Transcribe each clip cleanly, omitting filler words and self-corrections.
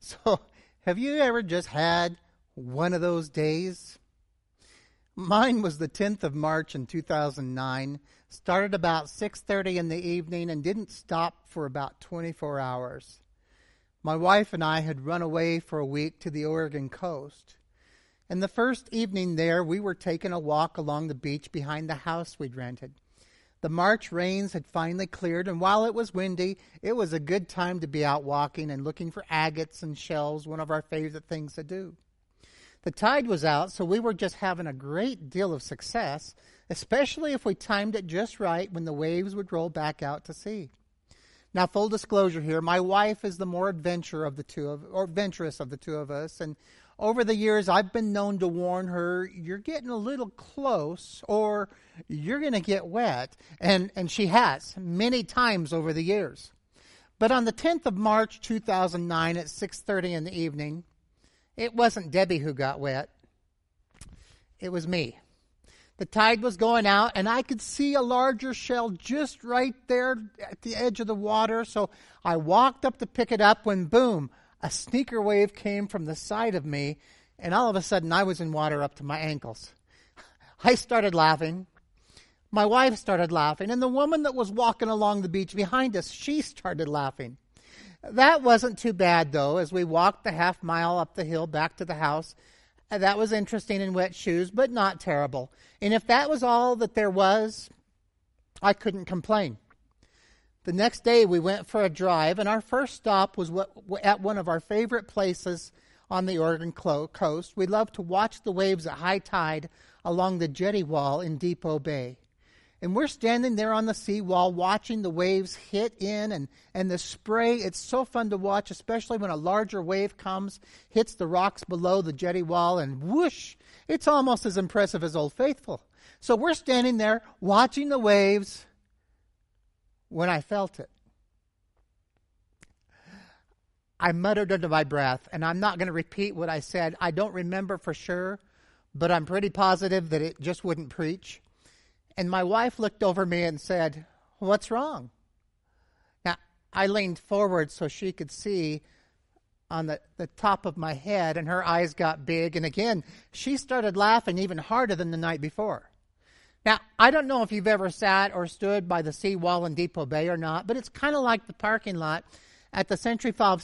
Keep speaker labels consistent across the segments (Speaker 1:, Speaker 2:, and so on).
Speaker 1: So, have you ever just had one of those days? Mine was the 10th of March in 2009. Started about 6:30 in the evening and didn't stop for about 24 hours. My wife and I had run away for a week to the Oregon coast. And the first evening there, we were taking a walk along the beach behind the house we'd rented. The March rains had finally cleared, and while it was windy, it was a good time to be out walking and looking for agates and shells, one of our favorite things to do. The tide was out, so we were just having a great deal of success, especially if we timed it just right when the waves would roll back out to sea. Now, full disclosure here, my wife is the more adventurous of the two of us, and over the years, I've been known to warn her, you're getting a little close or you're going to get wet. And she has many times over the years. But on the 10th of March, 2009 at 6:30 in the evening, it wasn't Debbie who got wet. It was me. The tide was going out and I could see a larger shell just right there at the edge of the water. So I walked up to pick it up when, boom, a sneaker wave came from the side of me, and all of a sudden I was in water up to my ankles. I started laughing. My wife started laughing, and the woman that was walking along the beach behind us, she started laughing. That wasn't too bad, though, as we walked the half mile up the hill back to the house. That was interesting in wet shoes, but not terrible. And if that was all that there was, I couldn't complain. The next day, we went for a drive, and our first stop was at one of our favorite places on the Oregon coast. We love to watch the waves at high tide along the jetty wall in Depot Bay. And we're standing there on the seawall watching the waves hit in and the spray. It's so fun to watch, especially when a larger wave comes, hits the rocks below the jetty wall, and whoosh, it's almost as impressive as Old Faithful. So we're standing there watching the waves when I felt it. I muttered under my breath, and I'm not going to repeat what I said. I don't remember for sure, but I'm pretty positive that it just wouldn't preach. And my wife looked over me and said, "What's wrong?" Now, I leaned forward so she could see on the top of my head, and her eyes got big. And again, she started laughing even harder than the night before. Now, I don't know if you've ever sat or stood by the seawall in Depot Bay or not, but it's kind of like the parking lot at the Century 5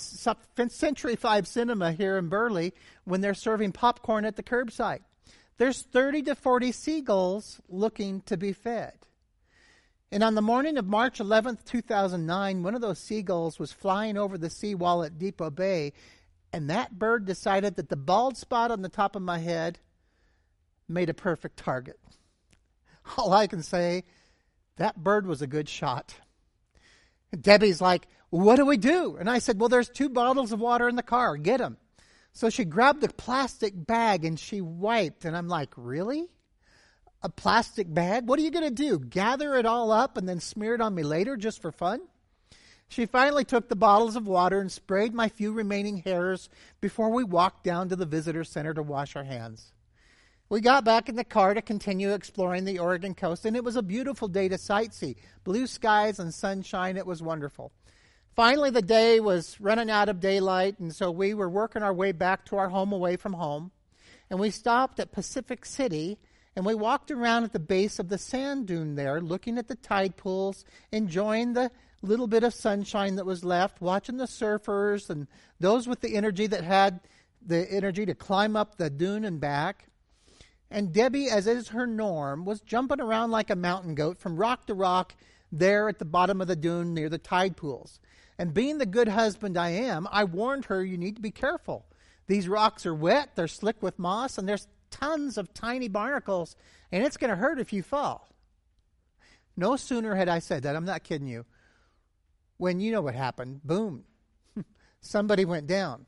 Speaker 1: Cinema here in Burley when they're serving popcorn at the curbside. There's 30 to 40 seagulls looking to be fed. And on the morning of March 11th, 2009, one of those seagulls was flying over the seawall at Depot Bay, and that bird decided that the bald spot on the top of my head made a perfect target. All I can say, that bird was a good shot. Debbie's like, "What do we do?" And I said, "Well, there's 2 bottles of water in the car. Get them." So she grabbed a plastic bag and she wiped. And I'm like, "Really? A plastic bag? What are you going to do? Gather it all up and then smear it on me later just for fun?" She finally took the bottles of water and sprayed my few remaining hairs before we walked down to the visitor center to wash our hands. We got back in the car to continue exploring the Oregon coast, and it was a beautiful day to sightsee. Blue skies and sunshine. It was wonderful. Finally, the day was running out of daylight, and so we were working our way back to our home away from home. And we stopped at Pacific City, and we walked around at the base of the sand dune there, looking at the tide pools, enjoying the little bit of sunshine that was left, watching the surfers and those with the energy that had the energy to climb up the dune and back. And Debbie, as is her norm, was jumping around like a mountain goat from rock to rock there at the bottom of the dune near the tide pools. And being the good husband I am, I warned her, "You need to be careful. These rocks are wet, they're slick with moss, and there's tons of tiny barnacles, and it's going to hurt if you fall." No sooner had I said that, I'm not kidding you, when you know what happened. Boom. Somebody went down.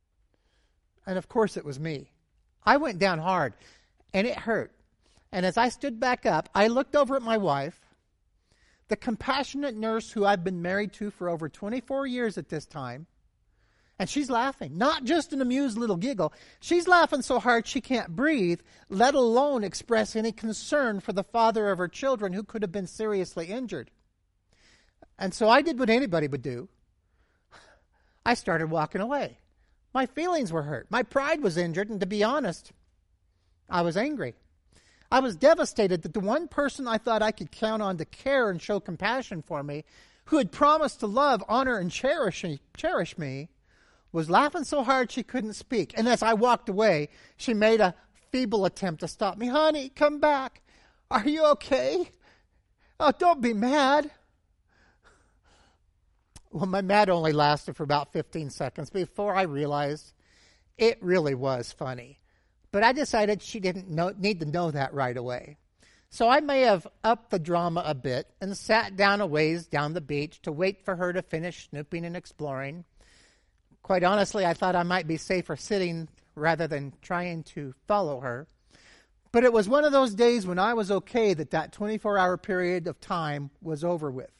Speaker 1: And of course it was me. I went down hard. And it hurt. And as I stood back up, I looked over at my wife, the compassionate nurse who I've been married to for over 24 years at this time, and she's laughing. Not just an amused little giggle. She's laughing so hard she can't breathe, let alone express any concern for the father of her children who could have been seriously injured. And so I did what anybody would do. I started walking away. My feelings were hurt. My pride was injured, and to be honest, I was angry. I was devastated that the one person I thought I could count on to care and show compassion for me, who had promised to love, honor, and cherish me, was laughing so hard she couldn't speak. And as I walked away, she made a feeble attempt to stop me. Honey, come back. Are you okay? Oh, don't be mad. Well, my mad only lasted for about 15 seconds before I realized it really was funny. But I decided she didn't need to know that right away. So I may have upped the drama a bit and sat down a ways down the beach to wait for her to finish snooping and exploring. Quite honestly, I thought I might be safer sitting rather than trying to follow her. But it was one of those days when I was okay that 24-hour period of time was over with.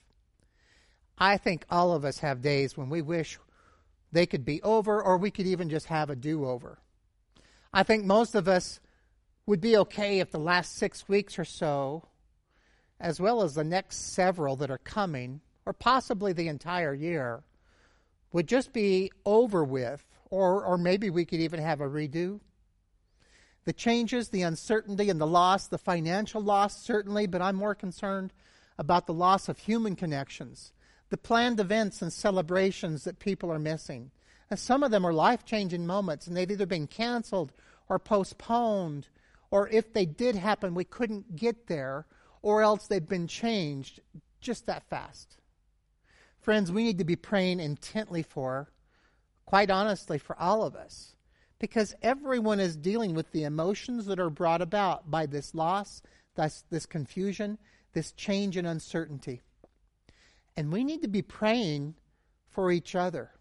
Speaker 1: I think all of us have days when we wish they could be over, or we could even just have a do-over. I think most of us would be okay if the last 6 weeks or so, as well as the next several that are coming, or possibly the entire year, would just be over with, or maybe we could even have a redo. The changes, the uncertainty, and the loss, the financial loss certainly, but I'm more concerned about the loss of human connections, the planned events and celebrations that people are missing. And some of them are life-changing moments, and they've either been canceled or postponed, or if they did happen, we couldn't get there, or else they've been changed just that fast. Friends, we need to be praying intently for, quite honestly, for all of us, because everyone is dealing with the emotions that are brought about by this loss, this confusion, this change and uncertainty. And we need to be praying for each other,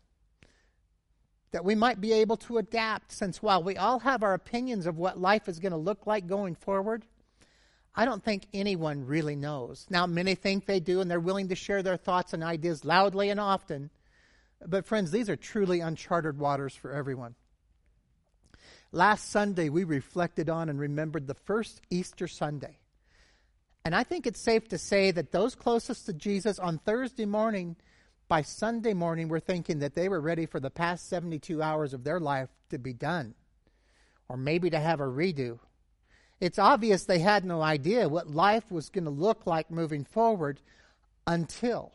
Speaker 1: that we might be able to adapt, since while we all have our opinions of what life is going to look like going forward, I don't think anyone really knows. Now, many think they do, and they're willing to share their thoughts and ideas loudly and often. But friends, these are truly uncharted waters for everyone. Last Sunday, we reflected on and remembered the first Easter Sunday. And I think it's safe to say that those closest to Jesus on Thursday morning, by Sunday morning, were thinking that they were ready for the past 72 hours of their life to be done, or maybe to have a redo. It's obvious they had no idea what life was going to look like moving forward until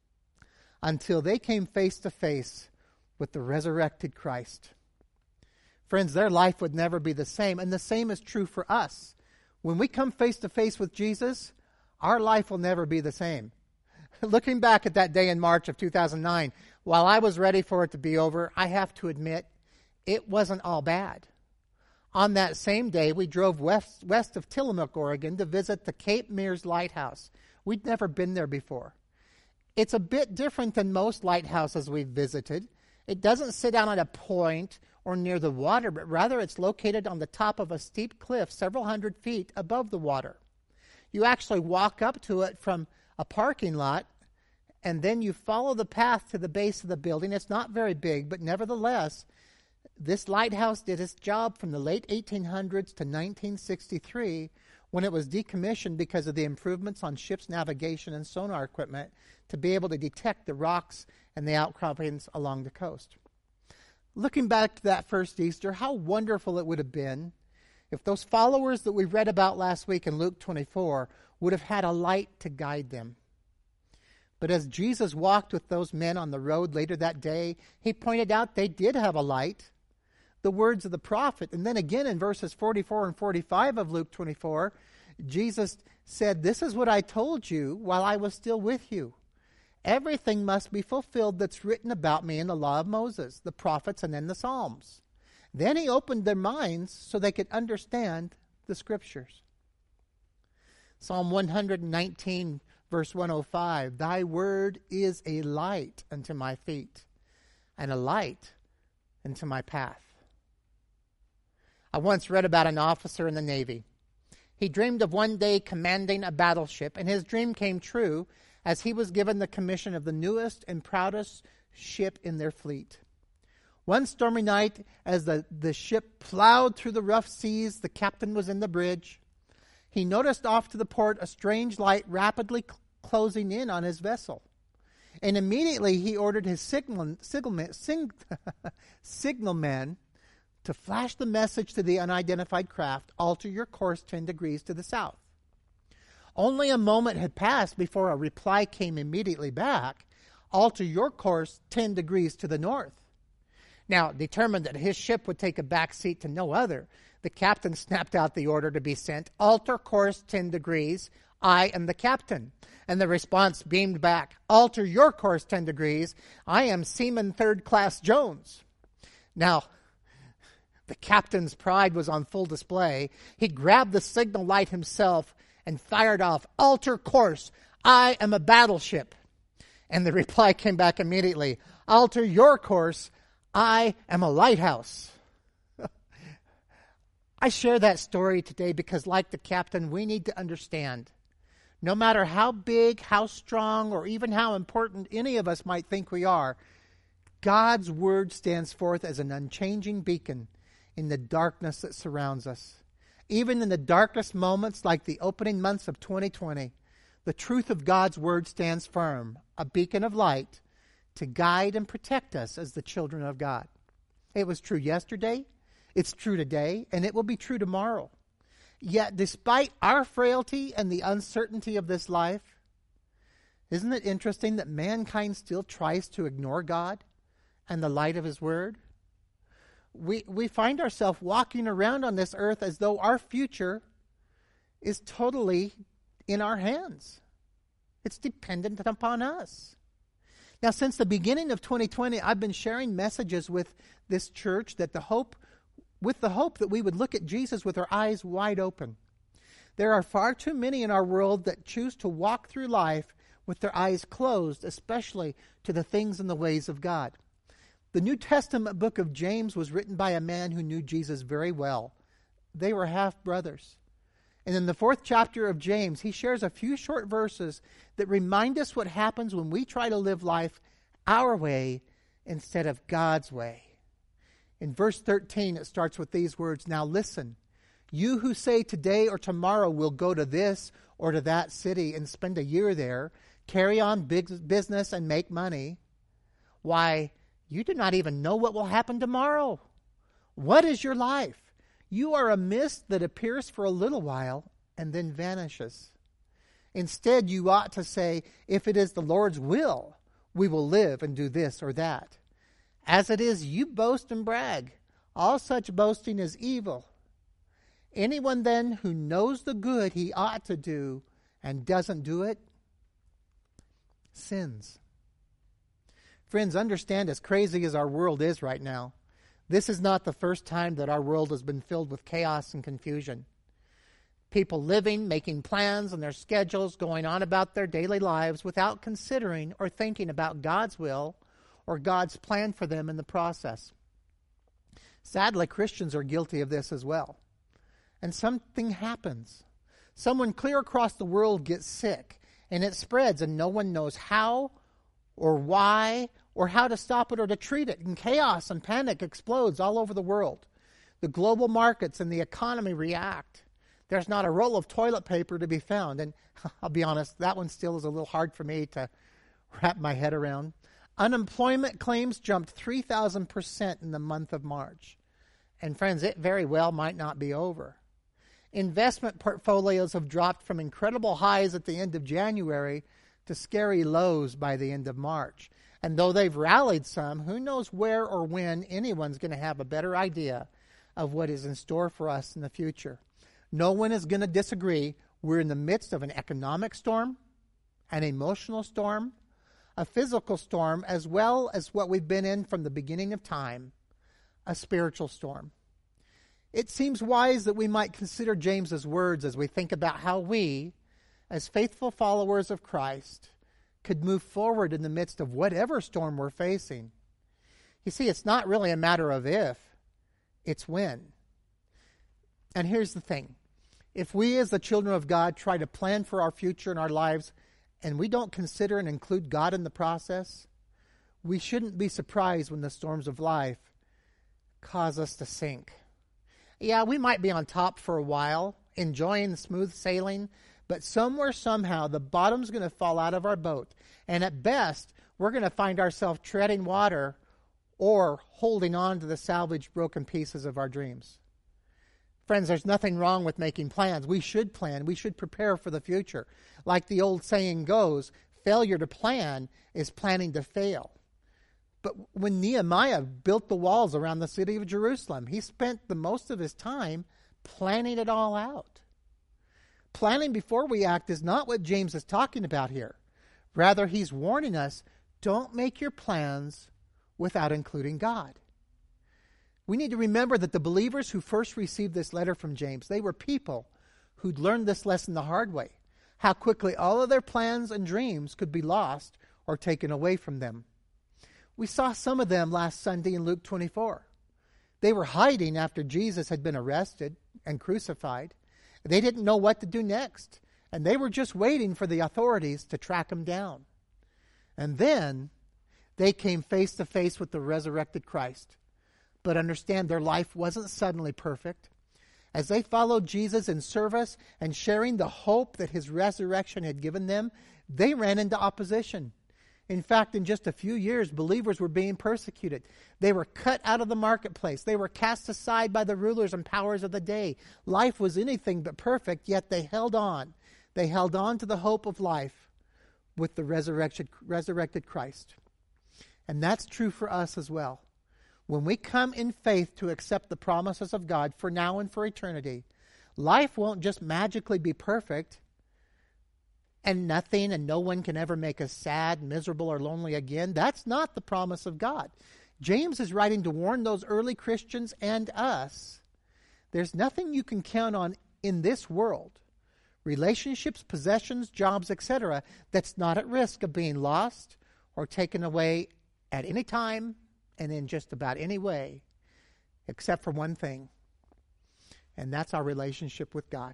Speaker 1: they came face to face with the resurrected Christ. Friends, their life would never be the same, and the same is true for us. When we come face to face with Jesus, our life will never be the same. Looking back at that day in March of 2009, while I was ready for it to be over, I have to admit, it wasn't all bad. On that same day, we drove west of Tillamook, Oregon, to visit the Cape Mears Lighthouse. We'd never been there before. It's a bit different than most lighthouses we've visited. It doesn't sit down at a point or near the water, but rather it's located on the top of a steep cliff several hundred feet above the water. You actually walk up to it from a parking lot, and then you follow the path to the base of the building. It's not very big, but nevertheless, this lighthouse did its job from the late 1800s to 1963, when it was decommissioned because of the improvements on ships' navigation and sonar equipment to be able to detect the rocks and the outcroppings along the coast. Looking back to that first Easter, how wonderful it would have been if those followers that we read about last week in Luke 24 would have had a light to guide them. But as Jesus walked with those men on the road later that day, he pointed out they did have a light, the words of the prophet. And then again in verses 44 and 45 of Luke 24, Jesus said, "This is what I told you while I was still with you. Everything must be fulfilled that's written about me in the law of Moses, the prophets, and in the Psalms." Then he opened their minds so they could understand the Scriptures. Psalm 119, verse 105, "Thy word is a light unto my feet, and a light unto my path." I once read about an officer in the Navy. He dreamed of one day commanding a battleship, and his dream came true as he was given the commission of the newest and proudest ship in their fleet. One stormy night, as the ship plowed through the rough seas, the captain was in the bridge. He noticed off to the port a strange light rapidly closing in on his vessel. And immediately he ordered his signalman to flash the message to the unidentified craft, alter your course 10 degrees to the south. Only a moment had passed before a reply came immediately back, alter your course 10 degrees to the north. Now, determined that his ship would take a back seat to no other, the captain snapped out the order to be sent, alter course 10 degrees, I am the captain. And the response beamed back, alter your course 10 degrees, I am Seaman Third Class Jones. Now, the captain's pride was on full display. He grabbed the signal light himself and fired off, alter course, I am a battleship. And the reply came back immediately, alter your course, I am a lighthouse. I share that story today because, like the captain, we need to understand, no matter how big, how strong, or even how important any of us might think we are, God's word stands forth as an unchanging beacon in the darkness that surrounds us. Even in the darkest moments like the opening months of 2020, the truth of God's word stands firm, a beacon of light to guide and protect us as the children of God. It was true yesterday, it's true today, and it will be true tomorrow. Yet, despite our frailty and the uncertainty of this life, isn't it interesting that mankind still tries to ignore God and the light of His Word? We find ourselves walking around on this earth as though our future is totally in our hands. It's dependent upon us. Now, since the beginning of 2020, I've been sharing messages with this church with the hope that we would look at Jesus with our eyes wide open. There are far too many in our world that choose to walk through life with their eyes closed, especially to the things and the ways of God. The New Testament book of James was written by a man who knew Jesus very well. They were half-brothers. And in the 4th chapter of James, he shares a few short verses that remind us what happens when we try to live life our way instead of God's way. In verse 13, it starts with these words, "Now listen, you who say today or tomorrow we'll go to this or to that city and spend a year there, carry on big business and make money, why, you do not even know what will happen tomorrow. What is your life? You are a mist that appears for a little while and then vanishes. Instead, you ought to say, if it is the Lord's will, we will live and do this or that. As it is, you boast and brag. All such boasting is evil. Anyone then who knows the good he ought to do and doesn't do it, sins." Friends, understand, as crazy as our world is right now, this is not the first time that our world has been filled with chaos and confusion. People living, making plans and their schedules, going on about their daily lives without considering or thinking about God's will or God's plan for them in the process. Sadly, Christians are guilty of this as well. And something happens. Someone clear across the world gets sick, and it spreads, and no one knows how or why or how to stop it or to treat it. And chaos and panic explodes all over the world. The global markets and the economy react. There's not a roll of toilet paper to be found. And I'll be honest, that one still is a little hard for me to wrap my head around. Unemployment claims jumped 3,000% in the month of March. And friends, it very well might not be over. Investment portfolios have dropped from incredible highs at the end of January to scary lows by the end of March. And though they've rallied some, who knows where or when anyone's going to have a better idea of what is in store for us in the future. No one is going to disagree. We're in the midst of an economic storm, an emotional storm, a physical storm, as well as what we've been in from the beginning of time, a spiritual storm. It seems wise that we might consider James's words as we think about how we, as faithful followers of Christ, could move forward in the midst of whatever storm we're facing. You see, it's not really a matter of if, it's when. And here's the thing. If we as the children of God try to plan for our future and our lives, and we don't consider and include God in the process, we shouldn't be surprised when the storms of life cause us to sink. Yeah, we might be on top for a while, enjoying smooth sailing, but somewhere, somehow, the bottom's going to fall out of our boat. And at best, we're going to find ourselves treading water or holding on to the salvaged broken pieces of our dreams. Friends, there's nothing wrong with making plans. We should plan. We should prepare for the future. Like the old saying goes, failure to plan is planning to fail. But when Nehemiah built the walls around the city of Jerusalem, he spent the most of his time planning it all out. Planning before we act is not what James is talking about here. Rather, he's warning us, don't make your plans without including God. We need to remember that the believers who first received this letter from James, they were people who'd learned this lesson the hard way, how quickly all of their plans and dreams could be lost or taken away from them. We saw some of them last Sunday in Luke 24. They were hiding after Jesus had been arrested and crucified. They didn't know what to do next, and they were just waiting for the authorities to track him down. And then they came face to face with the resurrected Christ. But understand, their life wasn't suddenly perfect. As they followed Jesus in service and sharing the hope that his resurrection had given them, they ran into opposition. In fact, in just a few years, believers were being persecuted. They were cut out of the marketplace. They were cast aside by the rulers and powers of the day. Life was anything but perfect, yet they held on. They held on to the hope of life with the resurrected Christ. And that's true for us as well. When we come in faith to accept the promises of God for now and for eternity, life won't just magically be perfect and nothing and no one can ever make us sad, miserable, or lonely again. That's not the promise of God. James is writing to warn those early Christians and us. There's nothing you can count on in this world, relationships, possessions, jobs, etc., that's not at risk of being lost or taken away at any time and in just about any way, except for one thing, and that's our relationship with God.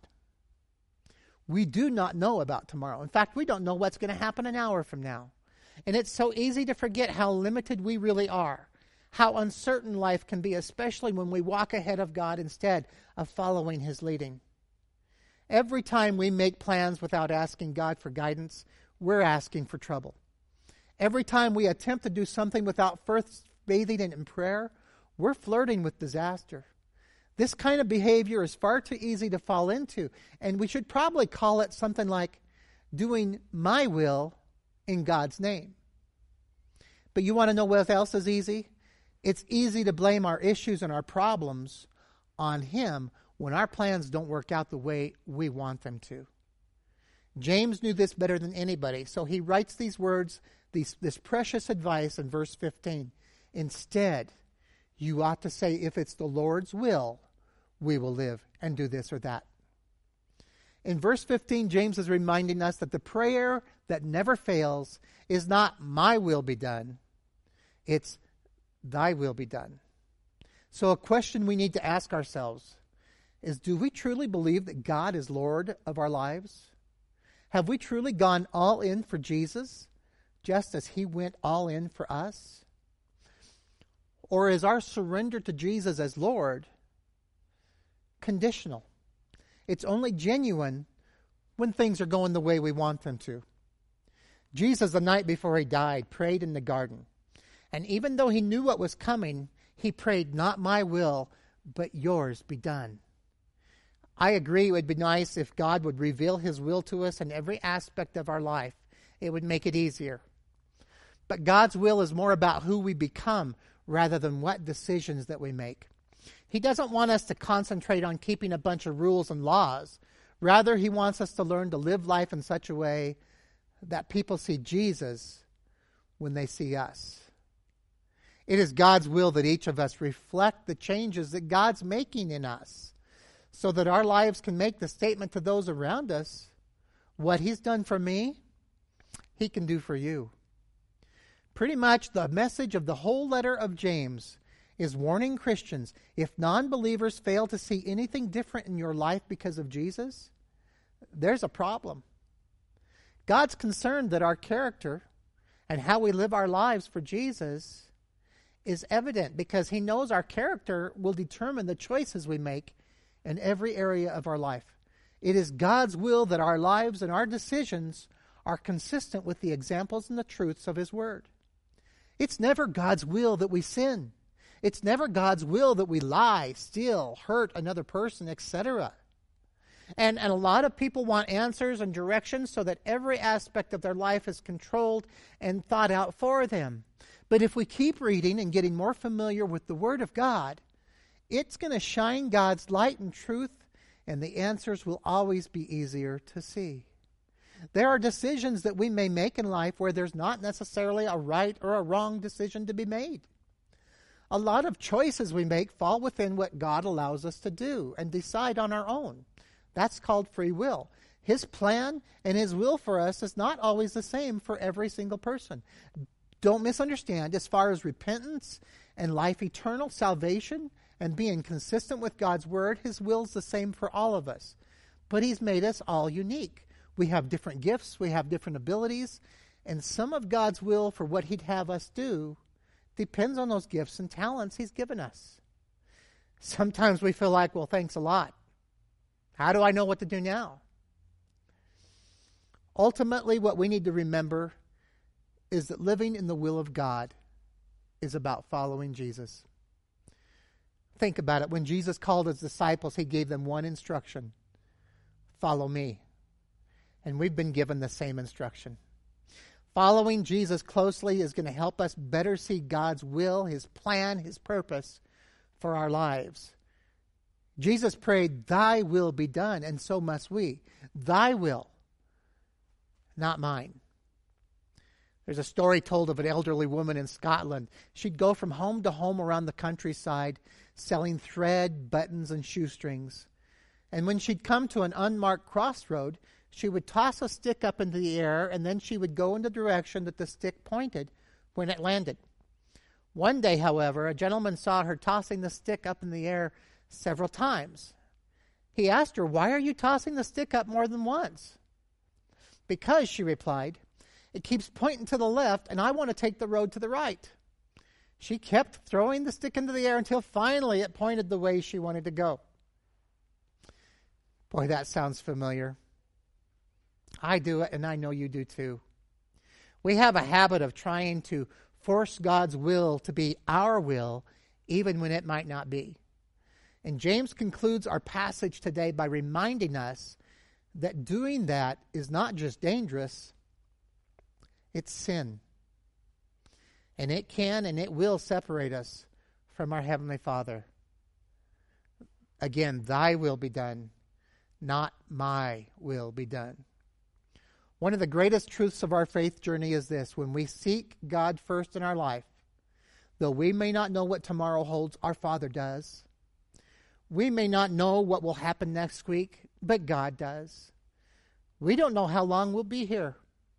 Speaker 1: We do not know about tomorrow. In fact, we don't know what's going to happen an hour from now. And it's so easy to forget how limited we really are, how uncertain life can be, especially when we walk ahead of God instead of following his leading. Every time we make plans without asking God for guidance, we're asking for trouble. Every time we attempt to do something without first bathing in prayer, we're flirting with disaster. This kind of behavior is far too easy to fall into, and we should probably call it something like doing my will in God's name. But you want to know what else is easy? It's easy to blame our issues and our problems on him when our plans don't work out the way we want them to. James knew this better than anybody, so he writes these words, this precious advice in verse 15. Instead, you ought to say, if it's the Lord's will, we will live and do this or that. In verse 15, James is reminding us that the prayer that never fails is not my will be done. It's thy will be done. So a question we need to ask ourselves is, do we truly believe that God is Lord of our lives? Have we truly gone all in for Jesus, just as he went all in for us? Or is our surrender to Jesus as Lord conditional? It's only genuine when things are going the way we want them to. Jesus, the night before he died, prayed in the garden. And even though he knew what was coming, he prayed, not my will, but yours be done. I agree it would be nice if God would reveal his will to us in every aspect of our life. It would make it easier. But God's will is more about who we become rather than what decisions that we make. He doesn't want us to concentrate on keeping a bunch of rules and laws. Rather, he wants us to learn to live life in such a way that people see Jesus when they see us. It is God's will that each of us reflect the changes that God's making in us, so that our lives can make the statement to those around us, what he's done for me, he can do for you. Pretty much the message of the whole letter of James is warning Christians, if non-believers fail to see anything different in your life because of Jesus, there's a problem. God's concerned that our character and how we live our lives for Jesus is evident, because he knows our character will determine the choices we make in every area of our life. It is God's will that our lives and our decisions are consistent with the examples and the truths of his word. It's never God's will that we sin. It's never God's will that we lie, steal, hurt another person, etc. And a lot of people want answers and directions so that every aspect of their life is controlled and thought out for them. But if we keep reading and getting more familiar with the Word of God, it's going to shine God's light and truth, and the answers will always be easier to see. There are decisions that we may make in life where there's not necessarily a right or a wrong decision to be made. A lot of choices we make fall within what God allows us to do and decide on our own. That's called free will. His plan and His will for us is not always the same for every single person. Don't misunderstand. As far as repentance and life eternal, salvation, and being consistent with God's Word, His will's the same for all of us. But He's made us all unique. We have different gifts, we have different abilities, and some of God's will for what He'd have us do depends on those gifts and talents He's given us. Sometimes we feel like, well, thanks a lot. How do I know what to do now? Ultimately, what we need to remember is that living in the will of God is about following Jesus. Think about it. When Jesus called His disciples, He gave them one instruction: follow me. And we've been given the same instruction. Following Jesus closely is going to help us better see God's will, His plan, His purpose for our lives. Jesus prayed, "Thy will be done," and so must we. Thy will, not mine. There's a story told of an elderly woman in Scotland. She'd go from home to home around the countryside selling thread, buttons, and shoestrings. And when she'd come to an unmarked crossroad, she would toss a stick up into the air, and then she would go in the direction that the stick pointed when it landed. One day, however, a gentleman saw her tossing the stick up in the air several times. He asked her, "Why are you tossing the stick up more than once?" "Because," she replied, "it keeps pointing to the left, and I want to take the road to the right." She kept throwing the stick into the air until finally it pointed the way she wanted to go. Boy, that sounds familiar. I do it, and I know you do too. We have a habit of trying to force God's will to be our will, even when it might not be. And James concludes our passage today by reminding us that doing that is not just dangerous, it's sin. And it can and it will separate us from our Heavenly Father. Again, thy will be done, not my will be done. One of the greatest truths of our faith journey is this: when we seek God first in our life, though we may not know what tomorrow holds, our Father does. We may not know what will happen next week, but God does. We don't know how long we'll be here,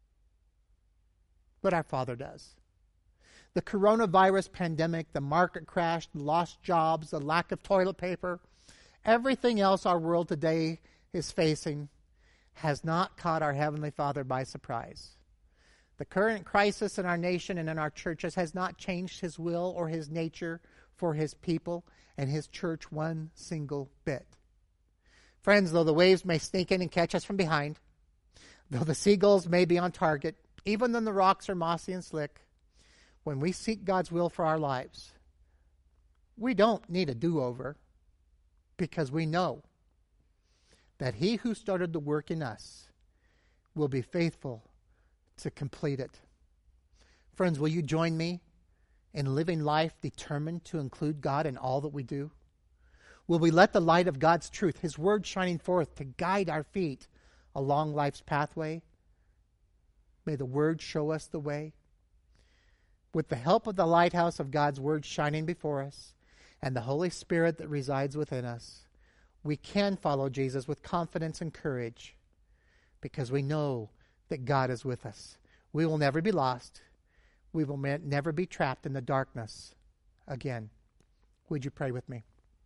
Speaker 1: but our Father does. The coronavirus pandemic, the market crash, the lost jobs, the lack of toilet paper, everything else our world today is facing has not caught our Heavenly Father by surprise. The current crisis in our nation and in our churches has not changed His will or His nature for His people and His church one single bit. Friends, though the waves may sneak in and catch us from behind, though the seagulls may be on target, even when the rocks are mossy and slick, when we seek God's will for our lives, we don't need a do-over, because we know that He who started the work in us will be faithful to complete it. Friends, will you join me in living life determined to include God in all that we do? Will we let the light of God's truth, His Word shining forth to guide our feet along life's pathway? May the Word show us the way. With the help of the lighthouse of God's Word shining before us and the Holy Spirit that resides within us, we can follow Jesus with confidence and courage because we know that God is with us. We will never be lost. We will never be trapped in the darkness again. Would you pray with me?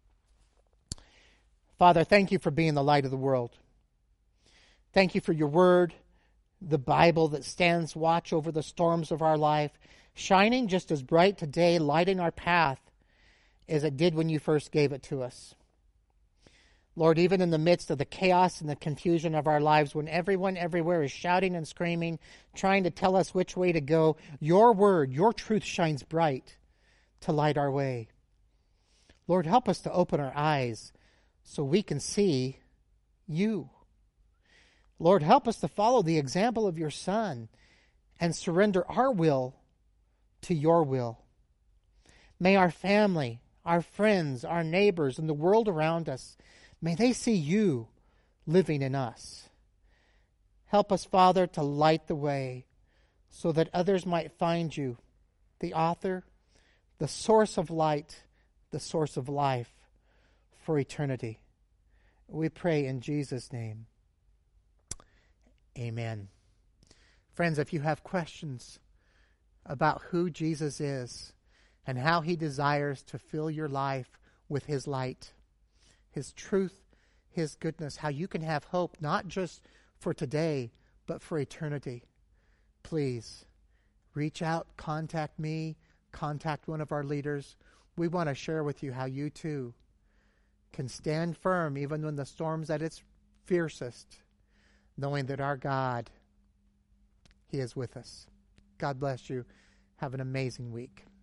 Speaker 1: Father, thank you for being the light of the world. Thank you for your word, the Bible that stands watch over the storms of our life, shining just as bright today, lighting our path as it did when you first gave it to us. Lord, even in the midst of the chaos and the confusion of our lives, when everyone everywhere is shouting and screaming, trying to tell us which way to go, your word, your truth shines bright to light our way. Lord, help us to open our eyes so we can see you. Lord, help us to follow the example of your Son and surrender our will to your will. May our family, our friends, our neighbors, and the world around us, may they see you living in us. Help us, Father, to light the way so that others might find you, the author, the source of light, the source of life for eternity. We pray in Jesus' name. Amen. Friends, if you have questions about who Jesus is and how he desires to fill your life with his light, his truth, his goodness, how you can have hope not just for today, but for eternity, please reach out, contact me, contact one of our leaders. We want to share with you how you too can stand firm even when the storm's at its fiercest, knowing that our God, he is with us. God bless you. Have an amazing week.